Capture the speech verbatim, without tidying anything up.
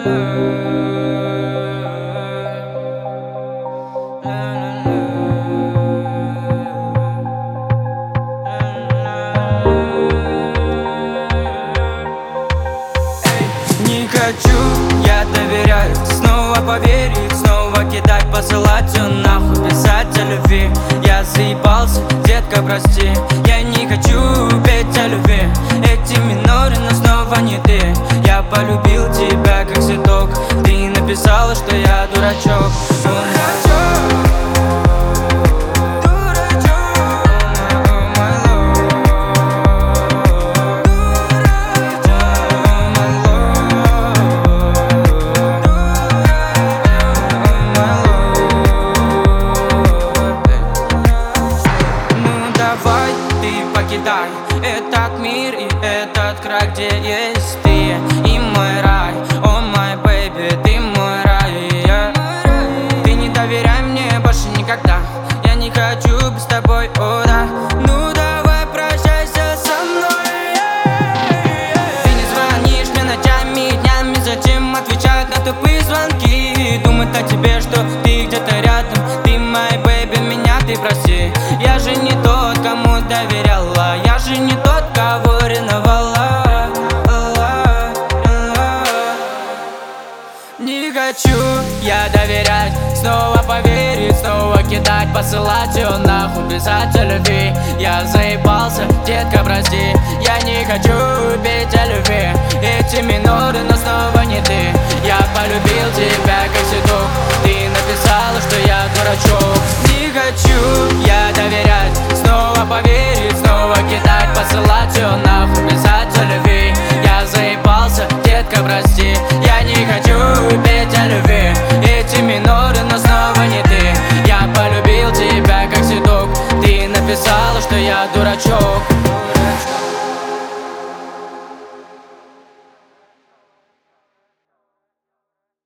Не хочу я доверять, снова поверить, снова кидать, посылать все нахуй, писать о любви. Я заебался, детка, прости. Я не хочу петь о любви, эти миноры, но снова не ты. Я полюбил тебя как цветок, ты написала, что я дурачок. Покидай этот мир и этот край, где есть ты и мой рай. О май бэйби, ты мой рай, yeah. Ты не доверяй мне больше никогда, я не хочу без тобой, о да. Ну давай прощайся со мной, yeah. Ты не звонишь мне ночами и днями, зачем отвечать на тупые звонки? Думать о тебе, что ты где-то рядом, ты мой бэйби, меня ты прости. Я же не тот, кому доверяла, я же не тот, кого ревновала. Не хочу я доверять, снова поверить, снова кидать, посылать все нахуй, писать о любви. Я заебался, детка, прости. Я не хочу петь о любви, эти миноры, но снова не ты. Я полюбил тебя как цветок, ты написала, что я дурачок. Не хочу я доверять, снова поверить, снова кидать, посылать все нахуй, писать о любви. Я заебался, детка, прости. Я не хочу петь о любви, эти миноры, но снова не ты. Я полюбил тебя как цветок, ты написала, что я дурачок.